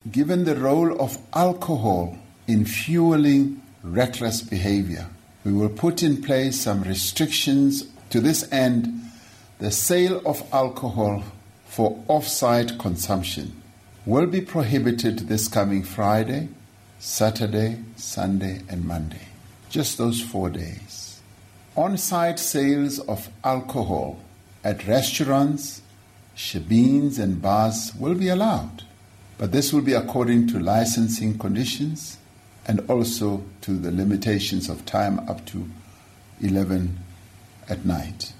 given the role of alcohol in fueling reckless behavior, we will put in place some restrictions. To this end, the sale of alcohol for off-site consumption will be prohibited this coming Friday, Saturday, Sunday, and Monday. Just those 4 days. On-site sales of alcohol at restaurants, shebeens, and bars will be allowed, but this will be according to licensing conditions and also to the limitations of time up to 11 at night.